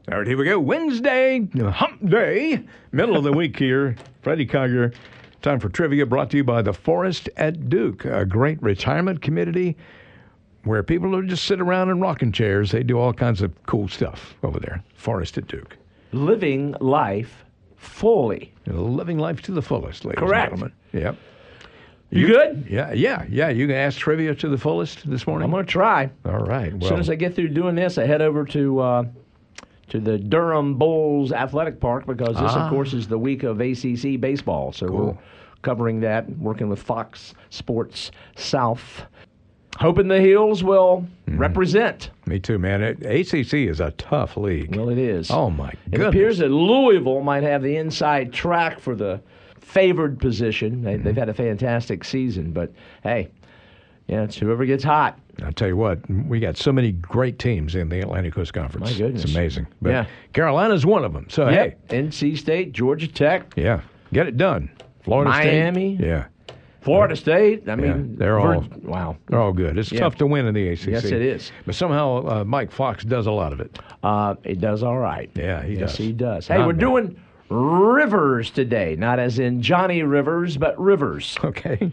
All right, here we go. Wednesday, hump day, middle of the week here. Freddie Cogger, time for trivia brought to you by the Forest at Duke, a great retirement community where people don't just sit around in rocking chairs. They do all kinds of cool stuff over there. Forest at Duke. Living life fully. Living life to the fullest, ladies Correct. and gentlemen. Yep. You good? Yeah. You can ask trivia to the fullest this morning? I'm going to try. All right. Well, As soon as I get through doing this, I head over to the Durham Bulls Athletic Park because this, of course, is the week of ACC baseball. So we're covering that, working with Fox Sports South. Hoping the Heels will represent. Me too, man. ACC is a tough league. Well, it is. Oh, my goodness. It appears that Louisville might have the inside track for the favored position. They've had a fantastic season, but hey, yeah, it's whoever gets hot. I'll tell you what, we got so many great teams in the Atlantic Coast Conference. My goodness. It's amazing. But yeah. Carolina's one of them. So, hey. NC State, Georgia Tech. Yeah, get it done. Florida Miami. State. Yeah. Florida State. I mean, they're all wow. They're all good. It's tough to win in the ACC. Yes, it is. But somehow Mike Fox does a lot of it. He does all right. Yeah, he does. Yes, he does. Hey, we're doing rivers today, not as in Johnny Rivers, but rivers. Okay.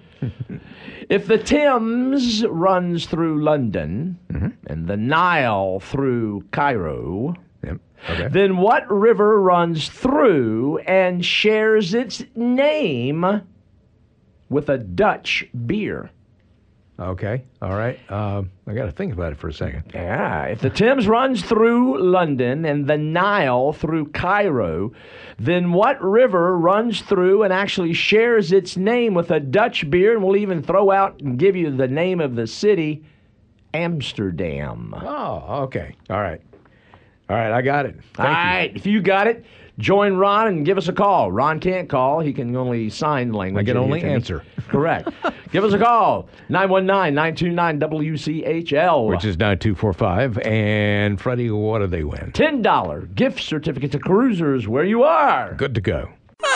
If the Thames runs through London and the Nile through Cairo, Okay. then what river runs through and shares its name with a Dutch beer? Okay. All right. I got to think about it for a second. Yeah. If the Thames runs through London and the Nile through Cairo, then what river runs through and actually shares its name with a Dutch beer? And we'll even throw out and give you the name of the city, Amsterdam. Oh, okay. All right. I got it. All right. If you got it, join Ron and give us a call. Ron can't call. He can only sign language. I can only answer. Correct. Give us a call. 919-929-WCHL. Which is 9245. And, Freddie, what do they win? $10 gift certificate to Cruisers where you are. Good to go.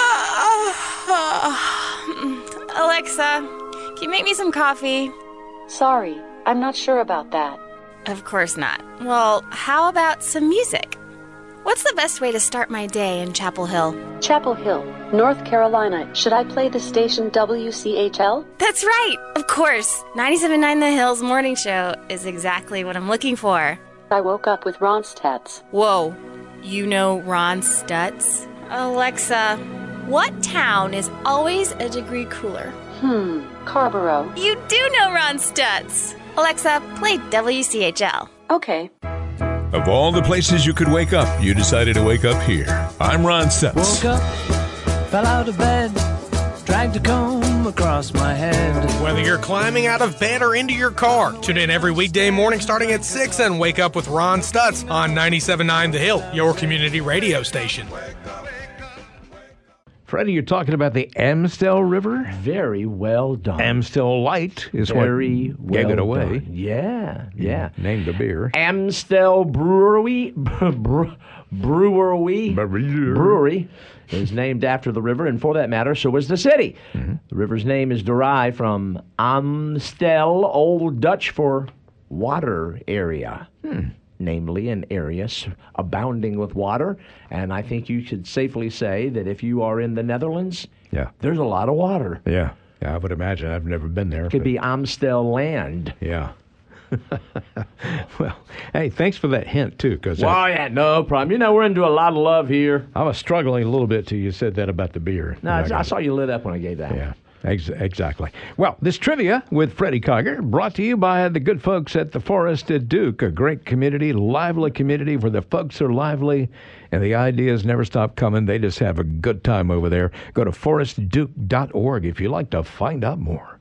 Alexa, can you make me some coffee? Sorry, I'm not sure about that. Of course not. Well, how about some music? What's the best way to start my day in Chapel Hill? Chapel Hill, North Carolina. Should I play the station WCHL? That's right. Of course. 97.9 The Hills Morning Show is exactly what I'm looking for. I woke up with Ronstadts. Whoa. You know Ron Stutz? Alexa, what town is always a degree cooler? Carrboro. You do know Ron Stutz. Alexa, play WCHL. Okay. Of all the places you could wake up, you decided to wake up here. I'm Ron Stutz. Woke up, fell out of bed, dragged a comb across my head. Whether you're climbing out of bed or into your car, tune in every weekday morning starting at 6 and wake up with Ron Stutz on 97.9 The Hill, your community radio station. Freddie, you're talking about the Amstel River? Very well done. Amstel Light is Very what well gave it away. done. Yeah. Named the beer. Amstel Brewery is named after the river, and for that matter, so is the city. The river's name is derived from Amstel, Old Dutch for water area. Namely an area abounding with water. And I think you could safely say that if you are in the Netherlands, there's a lot of water. Yeah, I would imagine. I've never been there. It could be Amstel land. Yeah. Well, hey, thanks for that hint, too. No problem. You know, we're into a lot of love here. I was struggling a little bit till you said that about the beer. No, I saw you lit up when I gave that. Yeah. Exactly. Well, this trivia with Freddie Cogger brought to you by the good folks at the Forest at Duke, a great community, lively community where the folks are lively and the ideas never stop coming. They just have a good time over there. Go to forestduke.org if you'd like to find out more.